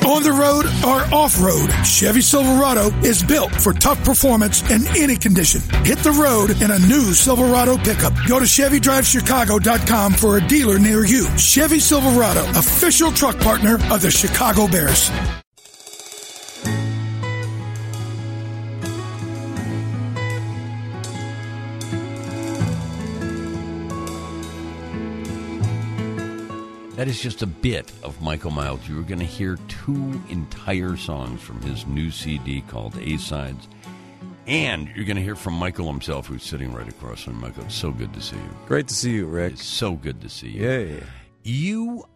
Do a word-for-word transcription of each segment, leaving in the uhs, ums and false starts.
On the road or off-road, Chevy Silverado is built for tough performance in any condition. Hit the road in a new Silverado pickup. Go to Chevy Drive Chicago dot com for a dealer near you. Chevy Silverado, official truck partner of the Chicago Bears. That is just a bit of Michael Miles. You were going to hear two entire songs from his new C D called A-Sides. And you're going to hear from Michael himself, who's sitting right across from Michael. It's so good to see you. Great to see you, Rick. It's so good to see you. Yeah. You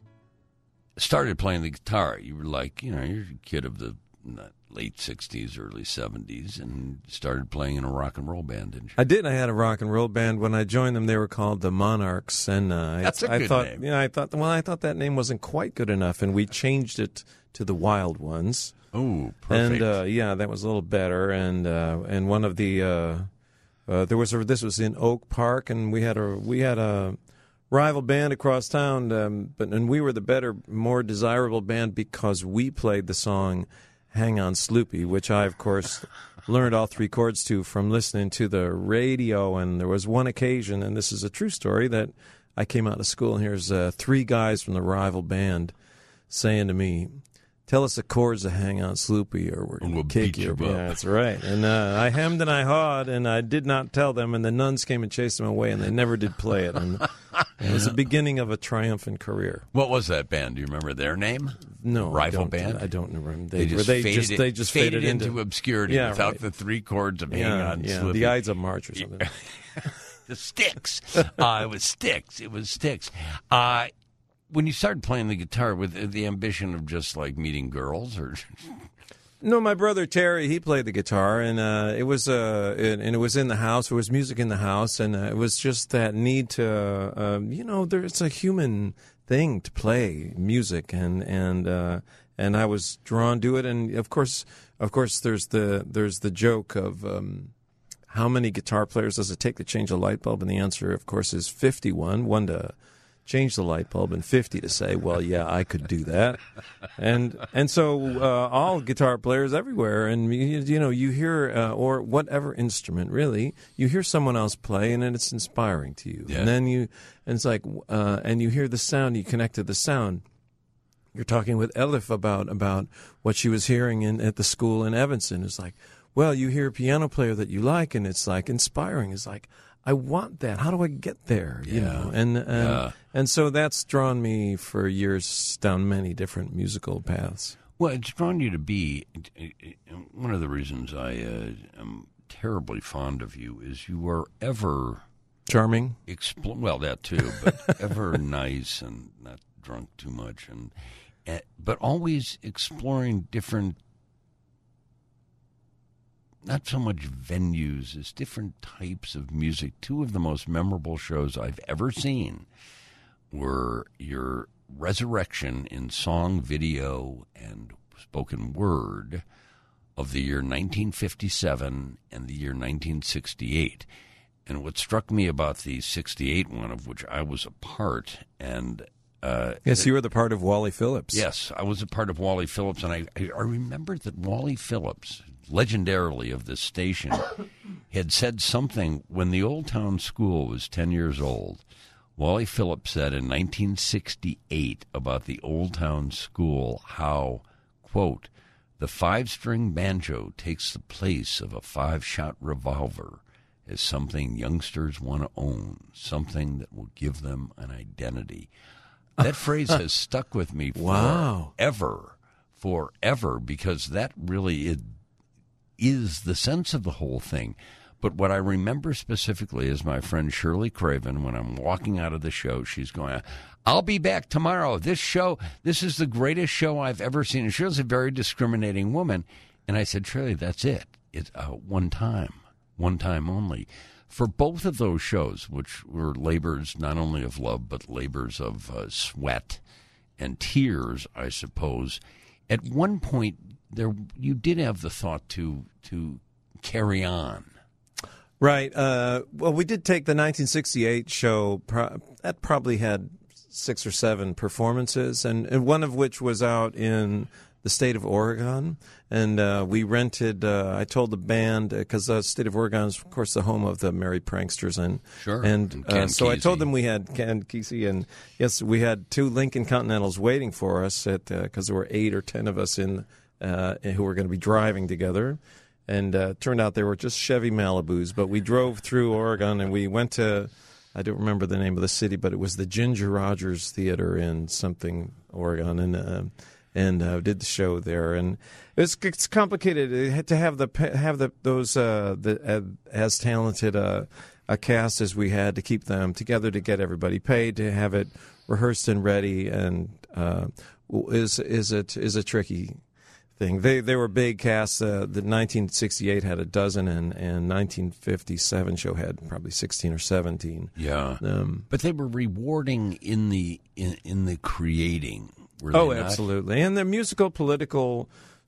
started playing the guitar. You were like, you know, you're a kid of the late sixties, early seventies, and started playing in a rock and roll band, didn't you? I did. I had a rock and roll band. When I joined them, they were called the Monarchs, and uh, that's I, a good I thought, name. You know, I thought, well, I thought that name wasn't quite good enough, and we changed it to the Wild Ones. Oh, perfect. And uh, yeah, that was a little better. And uh, and one of the uh, uh, there was a, this was in Oak Park, and we had a we had a rival band across town, um, but and we were the better, more desirable band because we played the song "Hang On Sloopy," which I, of course, learned all three chords to from listening to the radio. And there was one occasion, and this is a true story, that I came out of school, and here's uh, three guys from the rival band saying to me, "Tell us the chords to Hang On Sloopy, or we're going to we'll kick beat you." you up. Yeah, that's right. And uh, I hemmed and I hawed, and I did not tell them, and the nuns came and chased them away, and they never did play it. And it was the beginning of a triumphant career. What was that band? Do you remember their name? No, Rival I don't, band. I don't remember. They, They, just they faded, just they just faded, faded, into, into obscurity yeah, without right. the three chords of Hang yeah, On yeah, Sloopy. the Ides of March or something. The Styx. Uh, it was Styx. It was Styx. Uh, when you started playing the guitar with the ambition of just like meeting girls, or No, my brother Terry, he played the guitar, and uh, it was uh, it, and it was in the house. There was music in the house, and uh, it was just that need to, uh, you know, there, it's a human thing to play music, and and uh, and I was drawn to it. And of course, of course, there's the there's the joke of um, how many guitar players does it take to change a light bulb, and the answer, of course, is fifty-one. One to change the light bulb, and fifty to say, well, yeah, I could do that. And and so uh, all guitar players everywhere, and you, you know, you hear, uh, or whatever instrument, really, you hear someone else play, and it's inspiring to you. Yeah. And then you, and it's like, uh, and you hear the sound, you connect to the sound. You're talking with Elif about, about what she was hearing in at the school in Evanston. It's like, well, you hear a piano player that you like, and it's like inspiring. It's like, I want that. How do I get there? You Yeah. know, and and, Yeah. and so that's drawn me for years down many different musical paths. well, it's drawn you to be. One of the reasons I uh, am terribly fond of you is you are ever Charming. expl- well, that too, but ever nice and not drunk too much, and uh, but always exploring different. Not so much venues as different types of music. Two of the most memorable shows I've ever seen were your resurrection in song, video, and spoken word of the year nineteen fifty-seven and the year nineteen sixty-eight. And what struck me about the sixty-eight one, of which I was a part, and uh, Yes, you were the part of Wally Phillips. yes, I was a part of Wally Phillips, and I, I, I remember that Wally Phillips, legendarily of this station, had said something when the Old Town School was ten years old. Wally Phillips said in nineteen sixty-eight about the Old Town School how, quote, the five-string banjo takes the place of a five-shot revolver as something youngsters want to own, something that will give them an identity. That phrase has stuck with me Wow. forever, forever, because that really is, is the sense of the whole thing. But what I remember specifically is my friend Shirley Craven, when I'm walking out of the show, she's going, I'll be back tomorrow. This show, this is the greatest show I've ever seen. And Shirley's a very discriminating woman. And I said, Shirley, that's it. It's uh, one time, one time only. For both of those shows, which were labors not only of love, but labors of uh, sweat and tears, I suppose, at one point there you did have the thought to to carry on. Right. Uh, well, we did take the nineteen sixty-eight show. Pro- that probably had six or seven performances, and, and one of which was out in the state of Oregon. And uh, we rented, uh, I told the band, because the state of Oregon is, of course, the home of the Merry Pranksters. And, sure. and, and uh, so I told Kesey. them we had Ken Kesey, and yes, we had two Lincoln Continentals waiting for us at because uh, there were eight or ten of us in uh, who were going to be driving together. And uh, it turned out they were just Chevy Malibus. But we drove through Oregon, and we went to, I don't remember the name of the city, but it was the Ginger Rogers Theater in something, Oregon, and uh, and uh, did the show there. And it's it's complicated it had to have the have the those uh, the uh, as talented uh, a cast as we had to keep them together, to get everybody paid, to have it rehearsed and ready, and uh, is is it is a tricky thing. They they were big casts. Uh, the nineteen sixty-eight had a dozen, and and nineteen fifty-seven show had probably sixteen or seventeen. Yeah, um, but they were rewarding in the in, in the creating. Were oh, they not? absolutely, and the musical, political,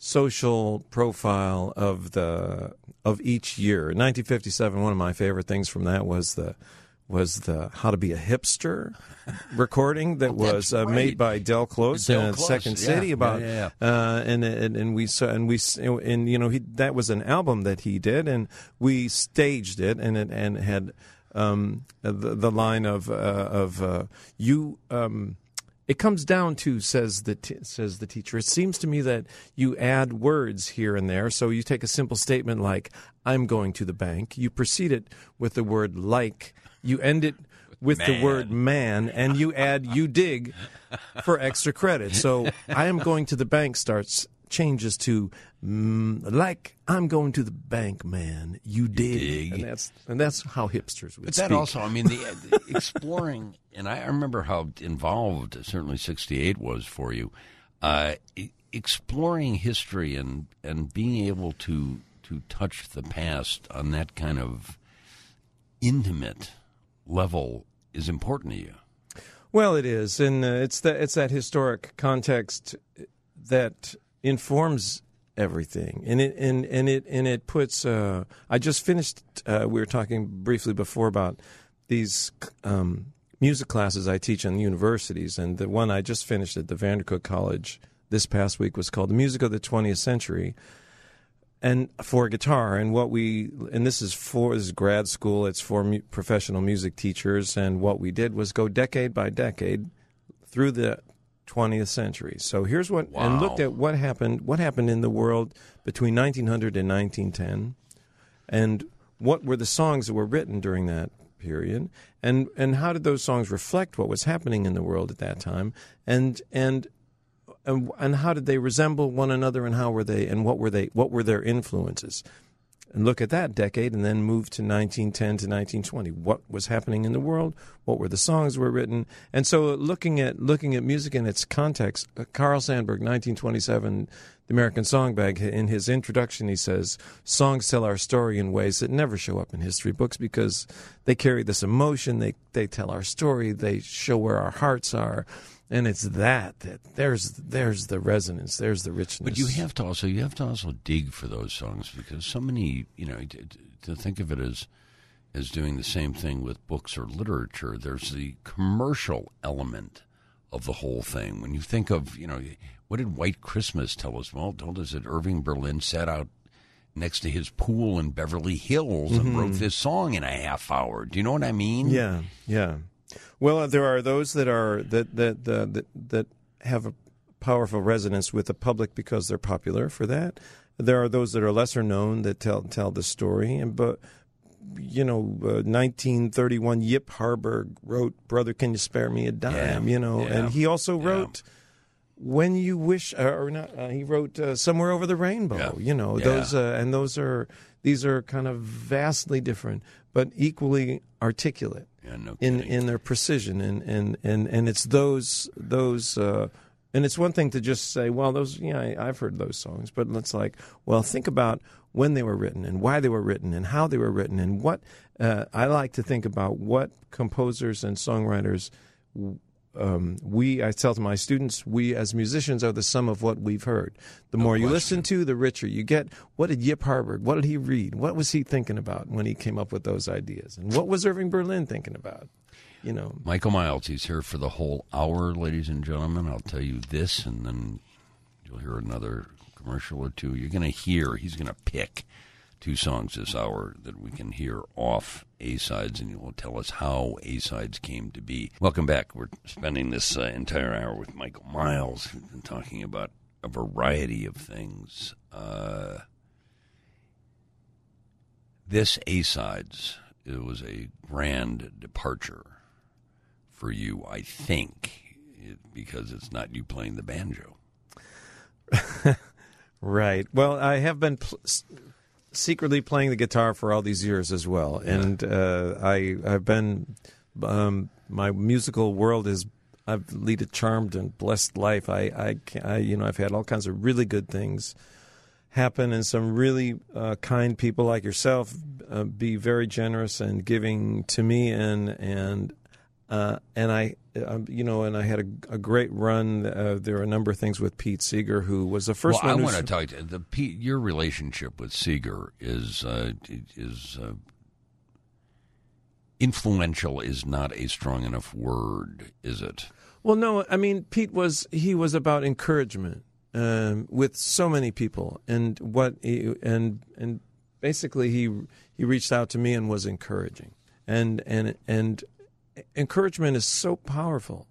social profile of the of each year. In nineteen fifty-seven, one of my favorite things from that was the was the How to Be a Hipster recording that Oh, was uh, right. made by Del Close Del in Close, Second yeah, City about yeah, yeah. Uh, and, and and we saw and we and you know he that was an album that he did, and we staged it, and it and it had um, the the line of uh, of uh, you. Um, It comes down to, says the t- says the teacher, it seems to me that you add words here and there. So you take a simple statement like, I'm going to the bank. You precede it with the word like. You end it with Man. the word man, and you add you dig for extra credit. So I am going to the bank starts changes to mm, like I'm going to the bank, man. You dig. dig. And that's and that's how hipsters would But speak. that also, I mean, the, the exploring, and I remember how involved certainly sixty-eight was for you, uh, e- exploring history and, and being able to to touch the past on that kind of intimate level is important to you. Well, it is, and uh, it's that it's that historic context that informs everything, and it and, and it and it puts. Uh, I just finished. Uh, we were talking briefly before about these um, music classes I teach in universities, and the one I just finished at the Vandercook College this past week was called "The Music of the twentieth Century," and for guitar. And what we and this is for this is grad school. It's for mu- professional music teachers, and what we did was go decade by decade through the twentieth century. So here's what, Wow. and looked at what happened, what happened in the world between nineteen hundred and nineteen ten, and what were the songs that were written during that period, and and how did those songs reflect what was happening in the world at that time, and and and, and how did they resemble one another, and how were they, and what were they, what were their influences? And look at that decade, and then move to nineteen ten to nineteen twenty. What was happening in the world? What were the songs were written? And so, looking at looking at music in its context, uh, Carl Sandburg, nineteen twenty-seven, The American Songbag. In his introduction, he says, "Songs tell our story in ways that never show up in history books because they carry this emotion. They they tell our story. They show where our hearts are." And it's that that there's there's the resonance, there's the richness. But you have to also you have to also dig for those songs, because so many, you know, to, to think of it as as doing the same thing with books or literature. There's the commercial element of the whole thing. When you think of, you know, what did White Christmas tell us? Well, it told us that Irving Berlin sat out next to his pool in Beverly Hills and Mm-hmm. wrote this song in a half hour. Do you know what I mean? Yeah, yeah. Well, there are those that are that that uh, that that have a powerful resonance with the public because they're popular for that. There are those that are lesser known that tell tell the story. And but you know, uh, nineteen thirty-one, Yip Harburg wrote "Brother, Can You Spare Me a Dime?" Yeah, You know, yeah, and he also yeah. wrote "When You Wish," uh, or not. Uh, he wrote uh, "Somewhere Over the Rainbow." Yeah. You know, Yeah. those uh, and those are these are kind of vastly different, but equally articulate. Yeah, no in kidding. in their precision, and and and, and it's those those uh, and it's one thing to just say, well, those yeah I, I've heard those songs, but it's like, well, think about when they were written and why they were written and how they were written, and what uh, I like to think about what composers and songwriters. Um, we, I tell to my students, we as musicians are the sum of what we've heard. The more you listen to, the richer you get. What did Yip Harburg, what did he read? What was he thinking about when he came up with those ideas? And what was Irving Berlin thinking about? you know. Michael Miles, he's here for the whole hour, ladies and gentlemen. I'll tell you this, and then you'll hear another commercial or two. You're going to hear, he's going to pick two songs this hour that we can hear off A-Sides, and he will tell us how A-Sides came to be. Welcome back. We're spending this uh, entire hour with Michael Miles, who's been talking about a variety of things. Uh, this A-Sides, it was a grand departure for you, I think, it, because it's not you playing the banjo. Right. Well, I have been pl- secretly playing the guitar for all these years as well, yeah. and uh, I I've been um, my musical world is I've lead a charmed and blessed life. I I, I you know I've had all kinds of really good things happen, and some really uh, kind people like yourself uh, be very generous and giving to me, and and uh, and I. Um, you know, and I had a, a great run. Uh, there were a number of things with Pete Seeger, who was the first well, one. I want to talk to the Pete. Your relationship with Seeger is uh, is uh, influential. Is not a strong enough word, is it? Well, no. I mean, Pete was he was about encouragement um, with so many people, and what he, and and basically he he reached out to me and was encouraging, and and and. Encouragement is so powerful.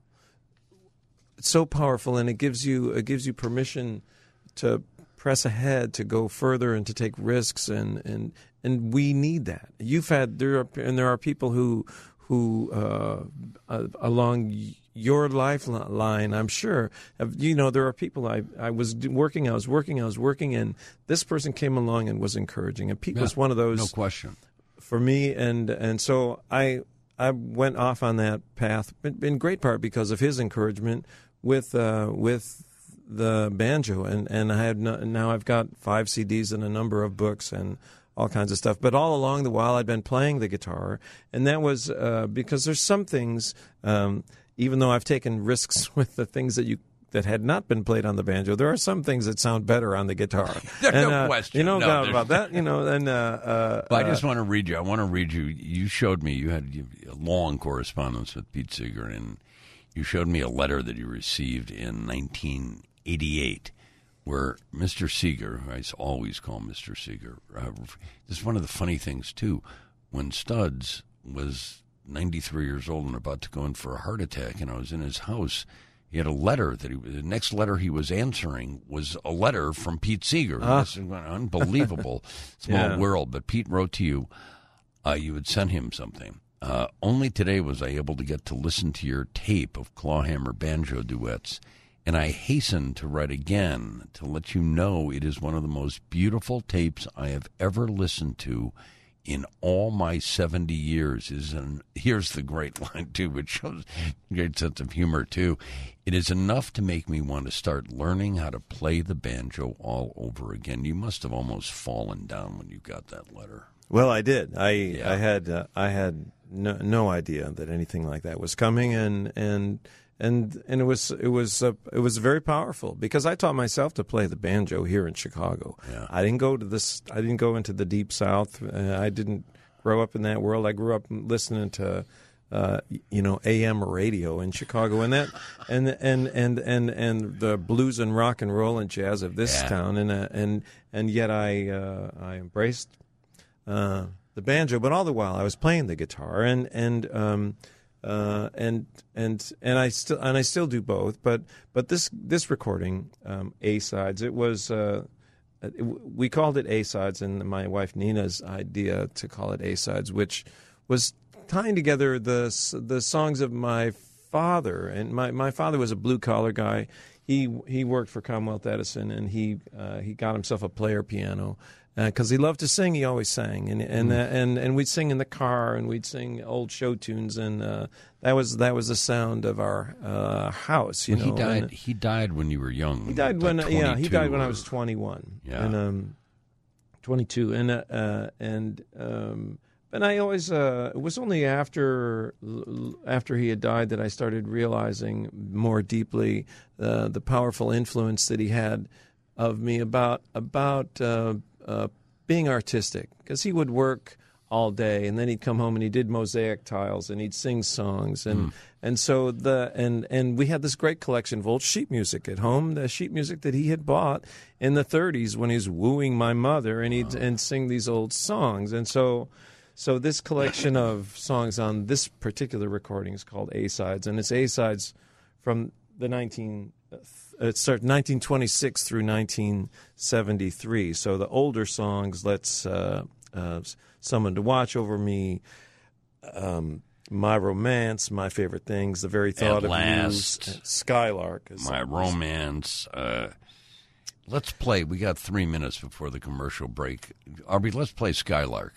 It's so powerful, and it gives you it gives you permission to press ahead, to go further, and to take risks, and and, and we need that. You've had there are, and there are people who who uh, uh, along your lifeline, I'm sure. Have, you know, there are people I I was working, I was working, I was working, and this person came along and was encouraging, and Pete yeah, was one of those. No question. For me, and and so I. I went off on that path, in great part because of his encouragement with uh, with the banjo, and and I had no, now I've got five C Ds and a number of books and all kinds of stuff. But all along the while, I'd been playing the guitar, and that was uh, because there's some things, um, even though I've taken risks with the things that you. that had not been played on the banjo, there are some things that sound better on the guitar. There's and, no uh, question. You know no, about, about that, you know. And uh, uh, but I just want to read you. I want to read you. You showed me. You had a long correspondence with Pete Seeger, and you showed me a letter that you received in nineteen eighty-eight, where Mister Seeger, who I always call Mister Seeger, uh, this is one of the funny things too. When Studs was ninety-three years old and about to go in for a heart attack, and I was in his house. He had a letter that he, the next letter he was answering was a letter from Pete Seeger. Uh. This is an unbelievable small yeah. world. But Pete wrote to you, uh, you had sent him something. Uh, only today was I able to get to listen to your tape of clawhammer banjo duets, and I hasten to write again to let you know it is one of the most beautiful tapes I have ever listened to in all my seventy years. Is an here's the great line too, which shows a great sense of humor too. It is enough to make me want to start learning how to play the banjo all over again. You must have almost fallen down when you got that letter. Well, I did. I Yeah. I had uh, I had no, no idea that anything like that was coming, and and and and it was it was uh, it was very powerful because I taught myself to play the banjo here in Chicago. Yeah. I didn't go to this. I didn't go into the deep South. Uh, I didn't grow up in that world. I grew up listening to. Uh, you know, A M radio in Chicago, and that, and and and and and the blues and rock and roll and jazz of this Yeah. town, and uh, and and yet I uh, I embraced uh, the banjo, but all the while I was playing the guitar, and and um, uh, and and and I still and I still do both, but but this this recording, um, A-Sides, it was. Uh, it, we called it A-Sides, and my wife Nina's idea to call it A-Sides, which was tying together the the songs of my father, and my, my father was a blue collar guy. He he worked for Commonwealth Edison, and he uh, he got himself a player piano because uh, he loved to sing. He always sang, and and mm. uh, and and we'd sing in the car, and we'd sing old show tunes, and uh, that was that was the sound of our uh, house. You well, know, he died. and, he died when you were young. He died like when yeah he died when or, I was twenty-one. Yeah, and um, twenty-two, and uh, uh, and um. And I always, uh, it was only after after he had died that I started realizing more deeply uh, the powerful influence that he had of me about about uh, uh, being artistic. Because he would work all day, and then he'd come home and he did mosaic tiles and he'd sing songs, and mm. and so the and and we had this great collection of old sheet music at home, the sheet music that he had bought in the thirties when he was wooing my mother, and he'd and sing these old songs, and so so this collection of songs on this particular recording is called A-Sides, and it's A-Sides from the nineteen it started nineteen twenty-six through nineteen seventy-three. So the older songs, let's uh, uh, Someone to Watch Over Me, um, My Romance, My Favorite Things, The Very Thought At Last, of You, Skylark. My Romance. Uh, let's play. We got three minutes before the commercial break. Arby, let's play Skylark.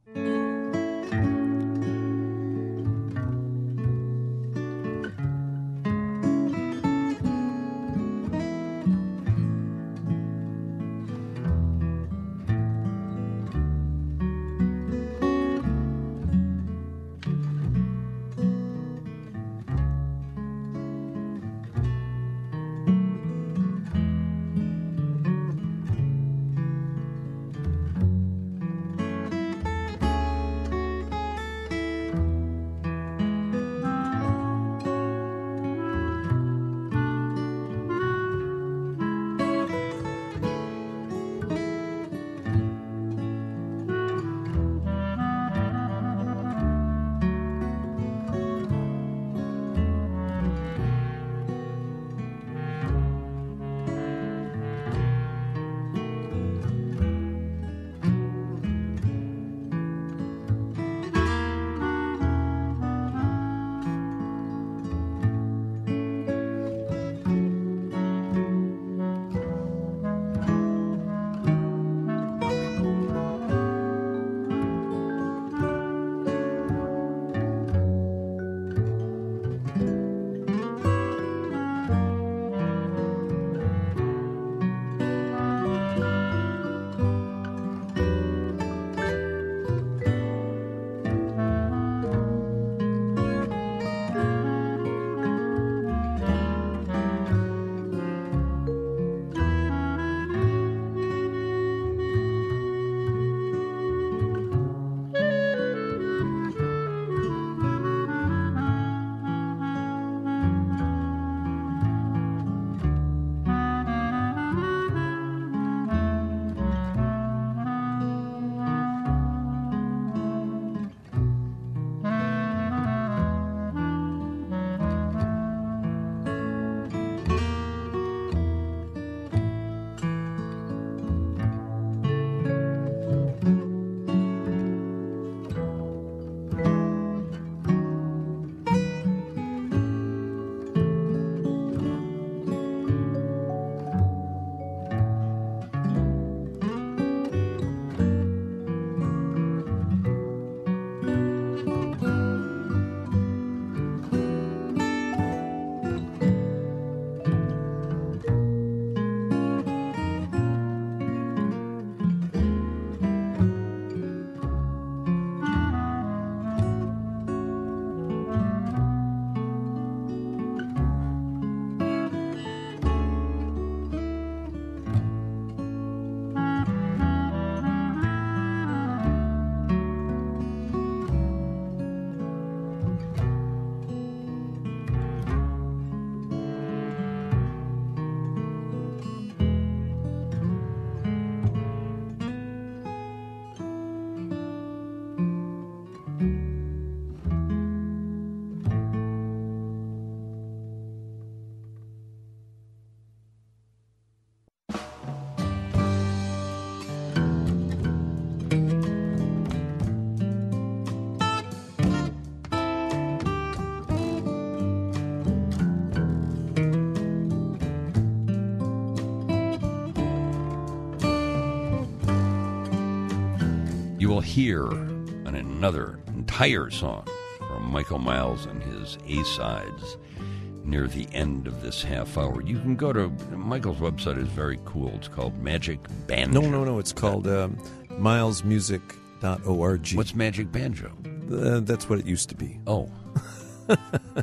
We'll hear an, another entire song from Michael Miles and his A-Sides near the end of this half hour. You can go to Michael's website is very cool. It's called Magic Banjo. No, no, no. It's called um, miles music dot org. What's Magic Banjo? Uh, that's what it used to be. Oh.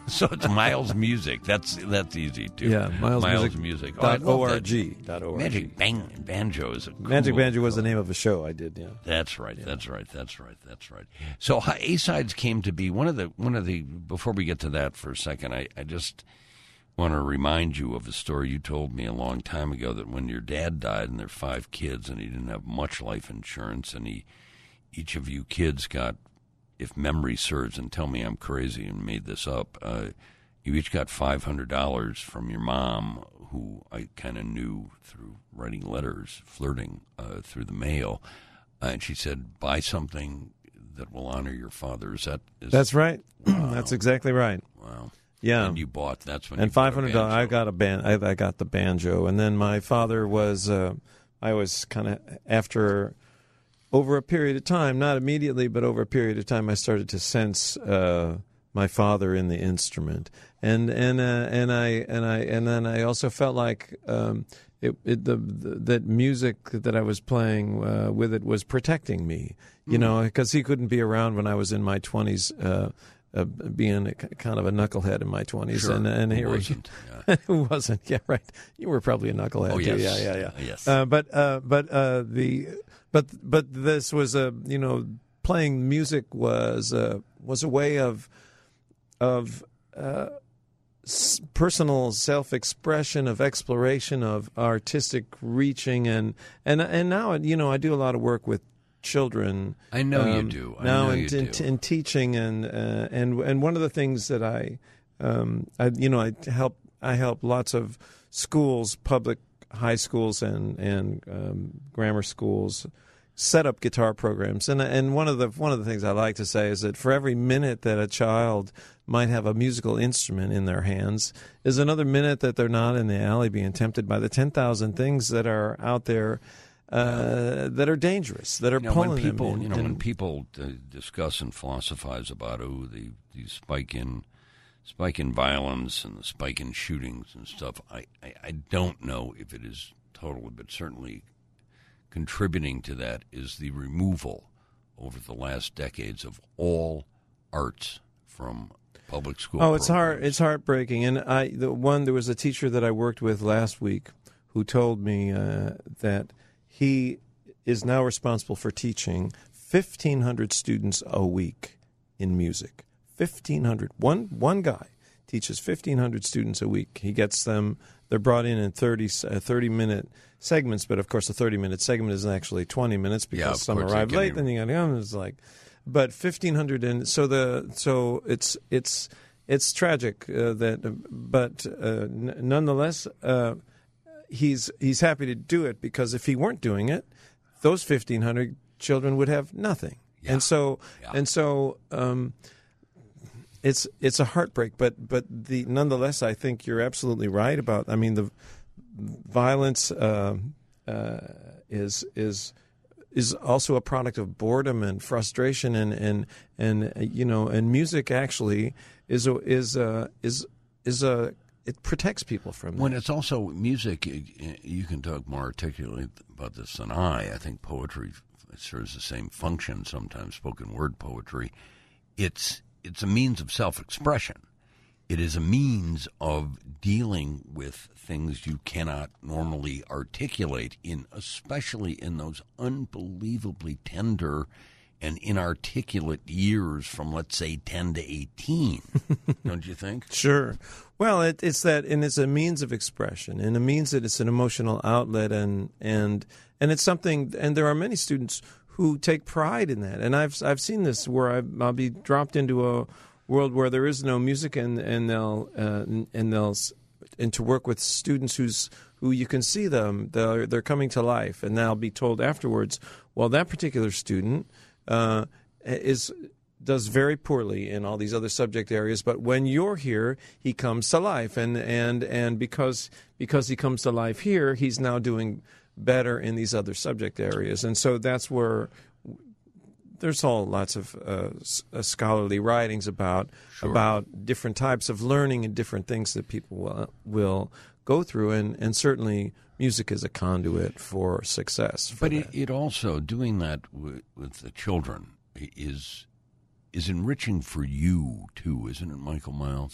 So it's Miles Music. That's that's easy too. Yeah, Miles, Miles Music. Music. Dot Oh, I love org. that. Dot org. Magic Bang Banjo is a cool Magic Banjo was the call. name of a show I did. Yeah. That's right. Yeah. That's right. That's right. That's right. So A-Sides came to be one of the one of the. Before we get to that for a second, I, I just want to remind you of a story you told me a long time ago that when your dad died and there were five kids and he didn't have much life insurance and he each of you kids got, if memory serves, and tell me I'm crazy and made this up, uh, you each got five hundred dollars from your mom, who I kind of knew through writing letters, flirting uh, through the mail. Uh, and she said, buy something that will honor your father. Is that? Is, That's right. Wow. That's exactly right. Wow. Yeah. And you bought, that's when and you bought a five hundred dollars. I banjo. got a ban. I, I got the banjo, and then my father was. Uh, I was kind of after, over a period of time, not immediately, but over a period of time, I started to sense uh, my father in the instrument, and and uh, and I and I and then I also felt like um, it, it the, the that music that I was playing uh, with it was protecting me, you mm. know, because he couldn't be around when I was in my twenties. Uh, Uh, being a, kind of a knucklehead in my twenties, Sure. and and Who here wasn't? we, Yeah. who wasn't? Yeah, right. You were probably a knucklehead. Oh, too. yes. Yeah, yeah, yeah. Uh, yes. Uh, but uh, but uh, the but but this was a you know playing music was a was a way of of uh, s- personal self-expression, of exploration, of artistic reaching, and and and now you know I do a lot of work with children. I know um, you do. I now know in, you in, do. in teaching and uh, and and one of the things that I, um, I you know I help I help lots of schools, public high schools and and um, grammar schools set up guitar programs, and and one of the one of the things I like to say is that for every minute that a child might have a musical instrument in their hands is another minute that they're not in the alley being tempted by the ten thousand things that are out there. Uh, that are dangerous, that are You know, pulling when people, them in, you know, in- when people uh, discuss and philosophize about oh the the spike in spike in violence and the spike in shootings and stuff, I, I, I don't know if it is totally, but certainly contributing to that is the removal over the last decades of all arts from public school. Oh, it's heart programs. it's heartbreaking. And I the one there was a teacher that I worked with last week who told me uh, that he is now responsible for teaching fifteen hundred students a week in music. fifteen hundred. One one guy teaches fifteen hundred students a week. He gets them, they're brought in in thirty, uh, thirty minute segments, but of course a thirty minute segment isn't actually twenty minutes because Yeah, of some course, arrive they late, can then you got to come. It's like, but fifteen hundred, and so the so it's it's it's tragic uh, that, but uh, n- nonetheless. Uh, He's he's happy to do it because if he weren't doing it, those fifteen hundred children would have nothing. Yeah. And so Yeah. and so um, it's it's a heartbreak. But but the nonetheless, I think you're absolutely right about. I mean, the violence uh, uh, is is is also a product of boredom and frustration, and and and uh, you know, and music actually is a, is a, is is a it protects people from that. When it's also music, you can talk more articulately about this than I. I think poetry serves the same function, sometimes spoken word poetry. It's it's a means of self-expression. It is a means of dealing with things you cannot normally articulate, in especially in those unbelievably tender and inarticulate years from, let's say, ten to eighteen. Don't you think? Sure. Well, it, it's that, and it's a means of expression, and it means that it's an emotional outlet, and and and it's something. And there are many students who take pride in that, and I've I've seen this where I, I'll be dropped into a world where there is no music, and and they'll uh, and they'll and to work with students who's who you can see them they're they're coming to life, and they'll be told afterwards, well, that particular student uh, is. does very poorly in all these other subject areas, but when you're here, he comes to life, and and and because because he comes to life here, he's now doing better in these other subject areas, and so that's where there's all lots of uh, scholarly writings about Sure. about different types of learning and different things that people will will go through, and and certainly music is a conduit for success. For but it, that. it also, doing that with, with the children is is enriching for you too, isn't it, Michael Miles?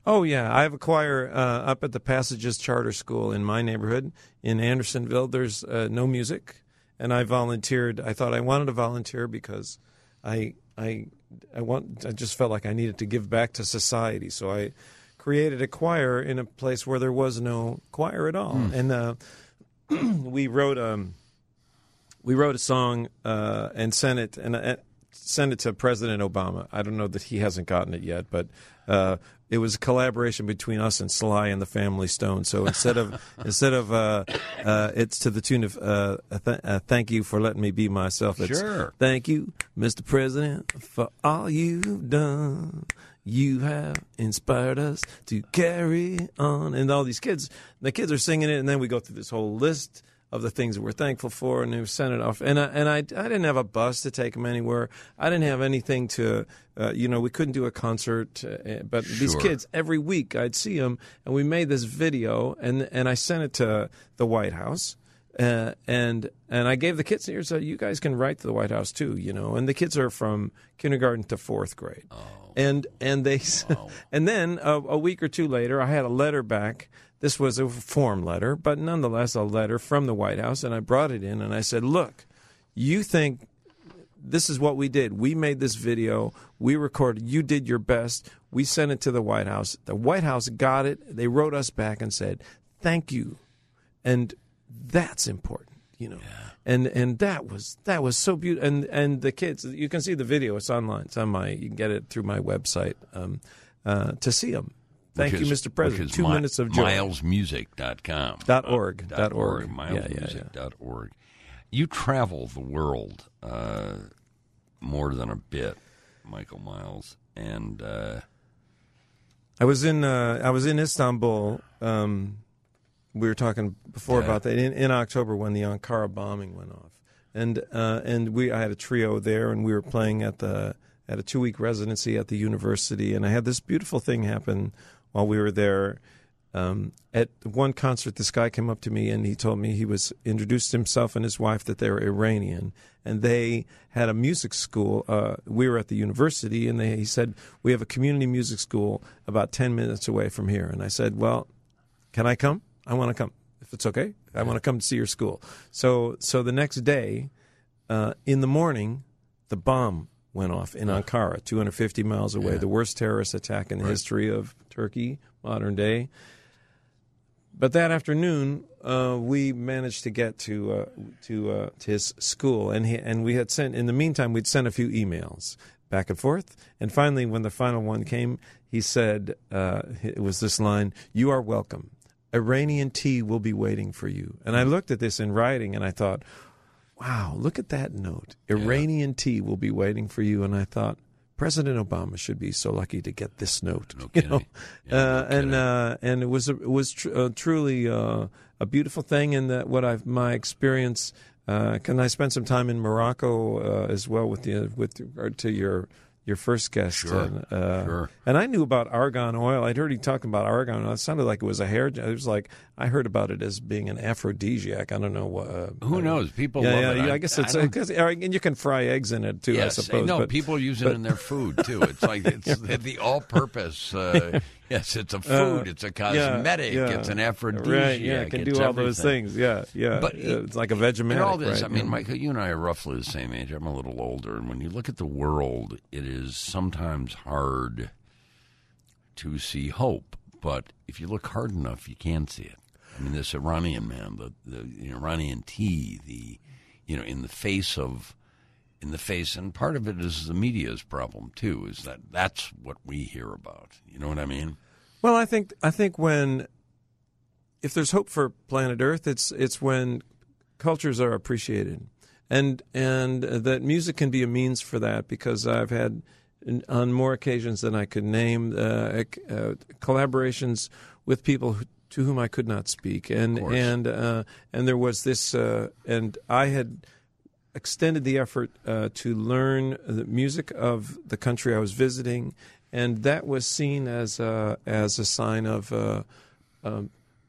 Oh, yeah. I have a choir uh, up at the Passages Charter School in my neighborhood in Andersonville. There's uh, no music, and I volunteered. I thought I wanted to volunteer because I I I want. I just felt like I needed to give back to society. So I created a choir in a place where there was no choir at all. Mm. And uh, we wrote um we wrote a song uh, and sent it and uh, sent it to President Obama. I don't know that he hasn't gotten it yet, but uh, it was a collaboration between us and Sly and the Family Stone. So instead of instead of uh, uh, it's to the tune of uh, th- uh, "Thank you for letting me be myself." It's, sure. Thank you, Mister President, for all you've done. You have inspired us to carry on. And all these kids, the kids are singing it, and then we go through this whole list of the things that we're thankful for, and they sent it off. And I, and I, I didn't have a bus to take them anywhere. I didn't have anything to, uh, you know, we couldn't do a concert. Uh, but sure. These kids, every week I'd see them, and we made this video, and and I sent it to the White House. Uh, and and I gave the kids here, so you guys can write to the White House too, you know. And the kids are from kindergarten to fourth grade. Oh. And and they Wow. and then a, a week or two later, I had a letter back. This was a form letter, but nonetheless a letter from the White House, and I brought it in and I said, "Look, you think this is what we did? We made this video, we recorded. You did your best. We sent it to the White House. The White House got it. They wrote us back and said, "Thank you," and that's important, you know." Yeah. And and that was that was so beautiful. And and the kids, you can see the video. It's online. It's on my. You can get it through my website um, uh, to see them. Thank which you, is, Mister President. Two mi- minutes of joy. miles music dot com. Dot org. Uh, dot org. miles music Yeah, yeah, dot org. You travel the world uh, more than a bit, Michael Miles, and uh, I was in uh, I was in Istanbul. Um, we were talking before Yeah. about that in, in October when the Ankara bombing went off, and uh, and we I had a trio there, and we were playing at the at a two week residency at the university, and I had this beautiful thing happen while we were there. Um, at one concert, this guy came up to me and he told me he was introduced himself and his wife that they were Iranian, and they had a music school. Uh, we were at the university, and they, he said, "We have a community music school about ten minutes away from here." And I said, "Well, can I come? I want to come. If it's okay, I want to come to see your school." So, so the next day, uh, in the morning, the bomb went off in Ankara, two hundred fifty miles away, Yeah. the worst terrorist attack in the Right. history of Turkey, modern day. But that afternoon, uh, we managed to get to uh, to uh, to his school, and he, and we had sent. In the meantime, we'd sent a few emails back and forth, and finally, when the final one came, he said, uh, it was this line: "You are welcome. Iranian tea will be waiting for you." And I looked at this in writing, and I thought, wow, look at that note. Iranian tea will be waiting for you. And I thought, President Obama should be so lucky to get this note. No you kidding. know? Yeah, no uh, and kidding. uh, and it was it was tr- uh, truly uh, a beautiful thing. And that what I've my experience. Uh, can I spend some time in Morocco uh, as well with the with regard to your your first guest? Sure, And, uh, sure. and I knew about argan oil. I'd heard you talking about argan oil. It sounded like it was a hair. It was like I heard about it as being an aphrodisiac. I don't know. Uh, Who uh, knows? People yeah, love yeah, it. yeah. I- I guess I it's don't- because and you can fry eggs in it too. Yes, I suppose. no, but, people use it but- in their food too. It's like it's the all-purpose. Uh, yes, it's a food. Uh, it's a yeah, cosmetic. yeah. It's an aphrodisiac. Right, yeah, it can it's do all those everything. things. Yeah, yeah. But Uh, it's like a Vegemanic. And all this, right? I mean, Yeah. Michael, you and I are roughly the same age. I'm a little older, and when you look at the world, it is sometimes hard to see hope. But if you look hard enough, you can see it. I mean, this Iranian man, the, the Iranian tea, the you know, in the face of, in the face, and part of it is the media's problem too. Is that that's what we hear about? You know what I mean? Well, I think I think when if there's hope for planet Earth, it's it's when cultures are appreciated, and and that music can be a means for that. Because I've had on more occasions than I could name uh, uh, collaborations with people who, to whom I could not speak, and course. and uh, and there was this, uh, and I had extended the effort uh, to learn the music of the country I was visiting, and that was seen as a, as a sign of uh, um,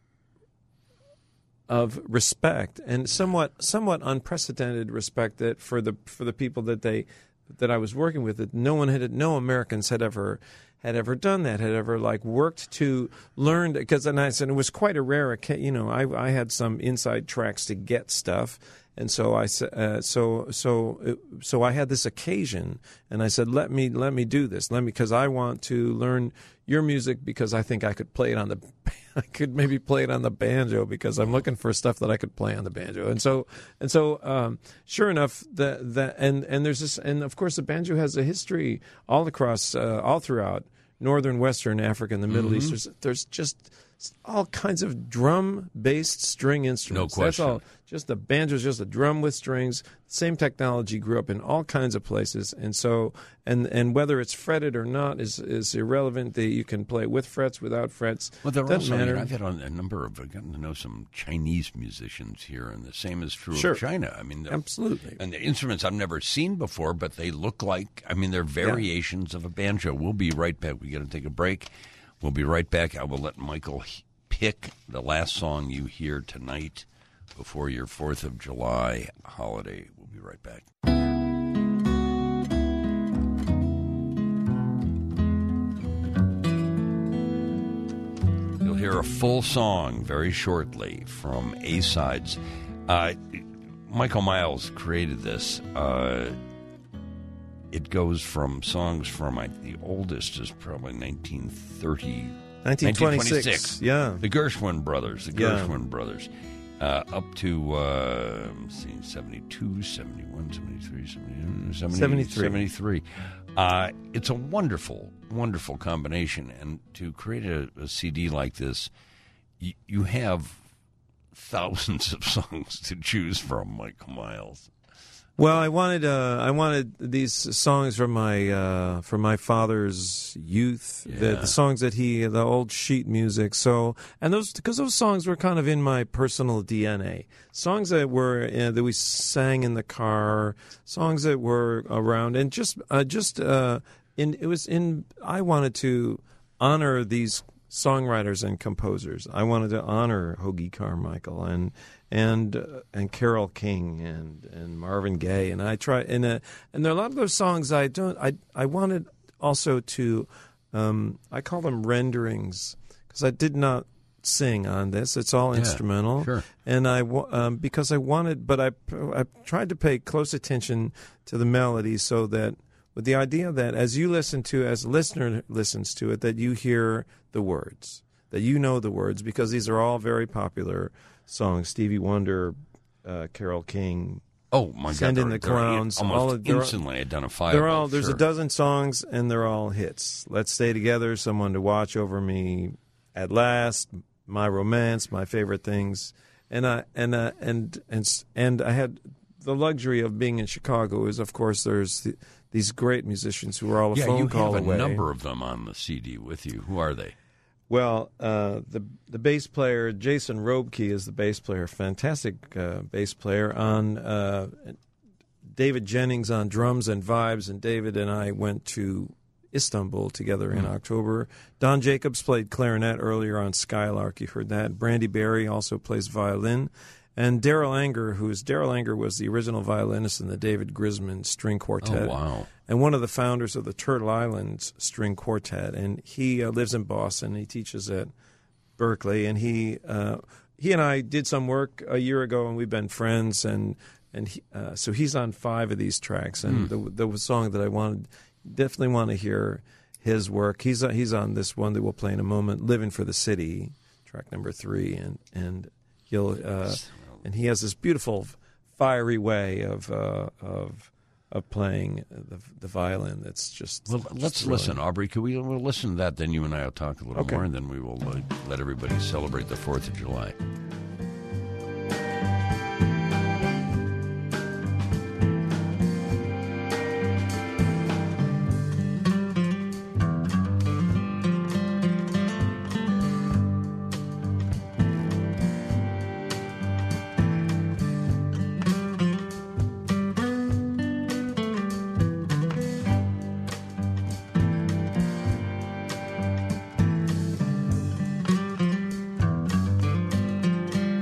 of respect, and somewhat somewhat unprecedented respect that for the for the people that they that I was working with that no one had, no Americans had ever had ever done that, had ever like worked to learn. Because and I said it was quite a rare, you know, I I had some inside tracks to get stuff. And so I uh, so so so I had this occasion, and I said, "Let me let me do this. Let me because I want to learn your music because I think I could play it on the I could maybe play it on the banjo because I'm looking for stuff that I could play on the banjo." And so and so um, sure enough, the the and and there's this and of course the banjo has a history all across uh, all throughout northern, western Africa, and the Middle Mm-hmm. East. There's, there's just all kinds of drum-based string instruments. No question. That's all. Just the banjo is just a drum with strings. Same technology grew up in all kinds of places, and so and and whether it's fretted or not is is irrelevant. They, you can play with frets, without frets. Well, there Doesn't also, I mean, matter. I've had a number of, I've gotten to know some Chinese musicians here, and the same is true Sure. of China. I mean, the- Absolutely. and the instruments I've never seen before, but they look like, I mean, they're variations of a banjo. We'll be right back. We got to take a break. We'll be right back. I will let Michael pick the last song you hear tonight before your fourth of July holiday. We'll be right back. You'll hear a full song very shortly from A-Sides. Uh, Michael Miles created this. Uh, it goes from songs from, I, the oldest is probably nineteen thirty. nineteen twenty-six. Yeah. The Gershwin brothers, the Yeah. Gershwin brothers, uh, up to uh, let's see, seventy-two, seventy-one, seventy-three, seventy, seventy, seventy-three. seventy-three. Uh, it's a wonderful, wonderful combination. And to create a, a C D like this, you, you have thousands of songs to choose from, Michael Miles. Well, I wanted uh, I wanted these songs from my uh, from my father's youth, the, Yeah. the songs that he, the old sheet music. So, and those because those songs were kind of in my personal D N A. Songs that were uh, that we sang in the car, songs that were around, and just uh, just uh, in it was in. I wanted to honor these songwriters and composers. I wanted to honor Hoagy Carmichael and and uh, and Carole King and, and Marvin Gaye, and I try and uh, and there are a lot of those songs I don't I I wanted also to um, I call them renderings because I did not sing on this. It's all Yeah, instrumental, sure. and I wa- um, because I wanted, but I I tried to pay close attention to the melody so that. With the idea that as you listen to, as a listener listens to it, that you hear the words, that you know the words, because these are all very popular songs. Stevie Wonder, uh, Carole King. Oh, my God. Send in they're- the they're Clowns, Almost all of- they're- instantly identifiable. They're all there's sure. a dozen songs, and they're all hits. Let's Stay Together, Someone to Watch Over Me, At Last, My Romance, My Favorite Things, and I and uh, and and and I had the luxury of being in Chicago. Is of course there's the, these great musicians who are all a Yeah, phone you call have a away. number of them on the C D with you. Who are they? Well, uh, the the bass player Jason Robke is the bass player, fantastic uh, bass player. On uh, David Jennings on drums and vibes, and David and I went to Istanbul together in October. Don Jacobs played clarinet earlier on Skylark. You heard that. Brandy Berry also plays violin. And Daryl Anger, who's Daryl Anger was the original violinist in the David Grisman String Quartet. Oh, wow. And one of the founders of the Turtle Islands String Quartet. And he uh, lives in Boston. He teaches at Berkeley. And he uh, he and I did some work a year ago, and we've been friends. And and he, uh, so he's on five of these tracks. And Mm. the the song that I wanted, definitely want to hear his work. He's uh, he's on this one that we'll play in a moment, "Living for the City," track number three, and and he'll uh, and he has this beautiful, fiery way of uh, of of playing the the violin. That's just Well, just let's thrilling. listen, Aubrey. Could we we'll listen to that? Then you and I will talk a little Okay. more, and then we will uh, let everybody celebrate the Fourth of July. Living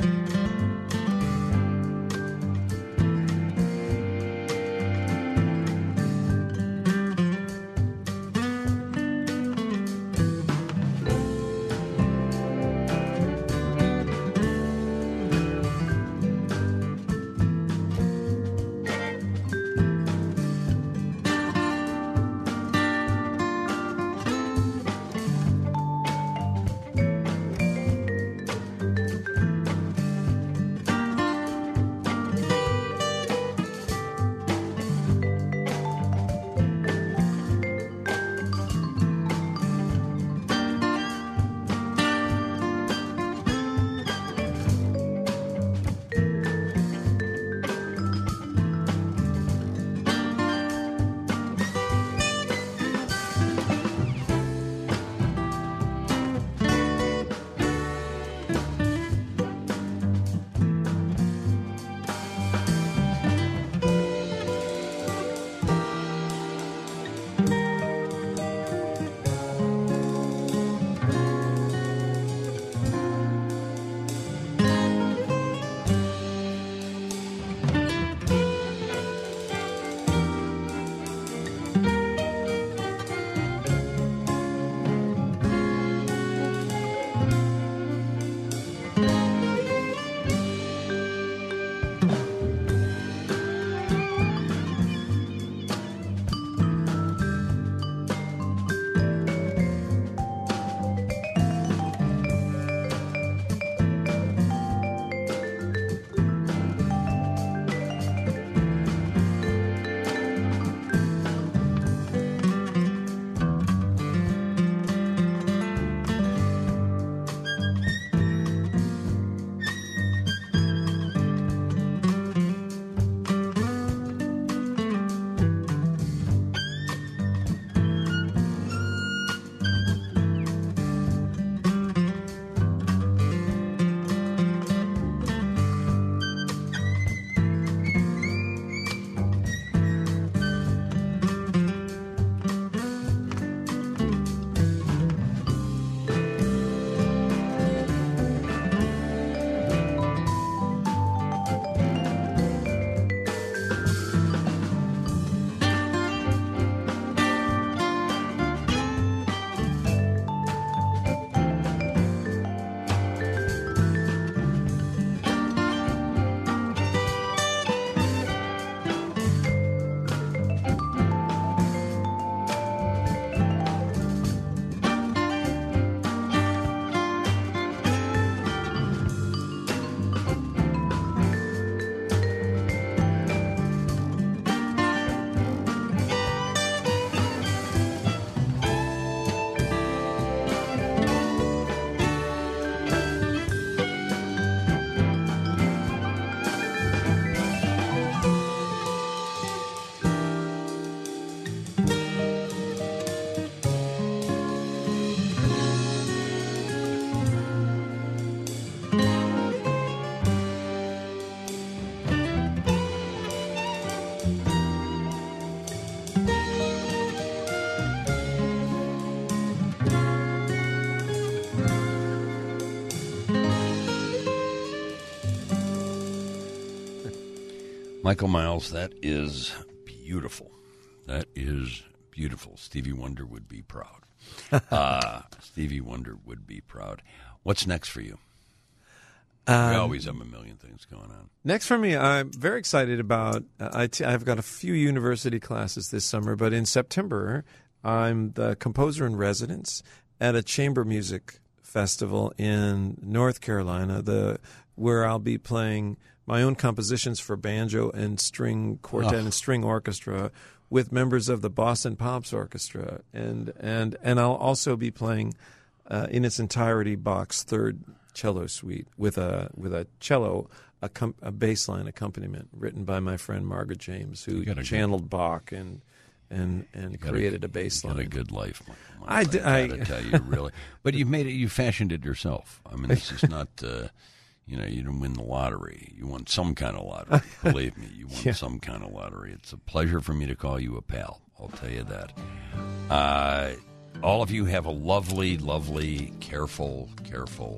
Michael Miles, that is beautiful. That is beautiful. Stevie Wonder would be proud. uh, Stevie Wonder would be proud. What's next for you? Um, we always have a million things going on. Next for me, I'm very excited about, uh, I t- I've got a few university classes this summer, but in September, I'm the composer in residence at a chamber music festival in North Carolina, the where I'll be playing my own compositions for banjo and string quartet oh. and string orchestra with members of the Boston Pops Orchestra, and and and I'll also be playing uh, in its entirety Bach's Third Cello Suite with a with a cello a, com- a bass line accompaniment written by my friend Margaret James, who channeled good, Bach and and and created a, a bass line. Got a good life, Michael. I, d- I gotta I, tell you, really. But you made it. You fashioned it yourself. I mean, this is not. Uh, You know, you didn't win the lottery. You won some kind of lottery. Believe me, you won yeah. some kind of lottery. It's a pleasure for me to call you a pal. I'll tell you that. Uh, all of you have a lovely, lovely, careful, careful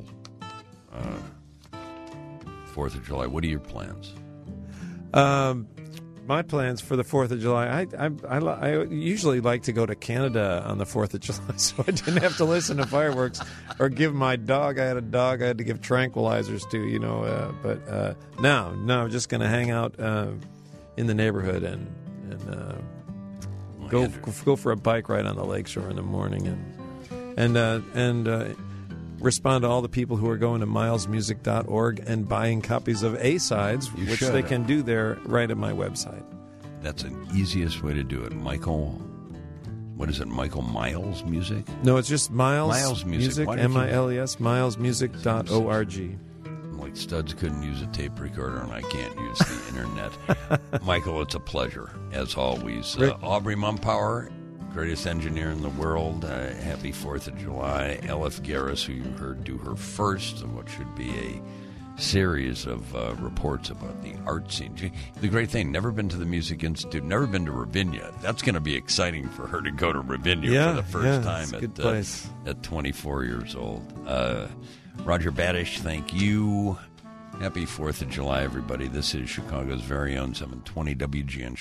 uh, Fourth of July. What are your plans? Um, my plans for the Fourth of July. I, I I I usually like to go to Canada on the Fourth of July, so I didn't have to listen to fireworks or give my dog. I had a dog I had to give tranquilizers to, you know. Uh, but uh, no, no, I'm just going to hang out uh, in the neighborhood and and uh, well, go Andrew. go for a bike ride on the lakeshore in the morning and and uh, and. Uh, respond to all the people who are going to miles music dot org and buying copies of A-Sides, you which should. They can do there right at my website. That's the easiest way to do it. Michael, what is it, Michael Miles Music? No, it's just Miles, Miles Music, music M I L E S, miles music dot org. Like Studs couldn't use a tape recorder and I can't use the internet. Michael, it's a pleasure, as always. Uh, Aubrey Mumpower, greatest engineer in the world. Uh, happy fourth of July. Elif Garris, who you heard do her first of what should be a series of uh, reports about the art scene. She, the great thing, never been to the Music Institute, never been to Ravinia. That's going to be exciting for her to go to Ravinia yeah, for the first yeah, time at, uh, at twenty-four years old. Uh, Roger Badish, thank you. Happy fourth of July, everybody. This is Chicago's very own seven twenty W G N.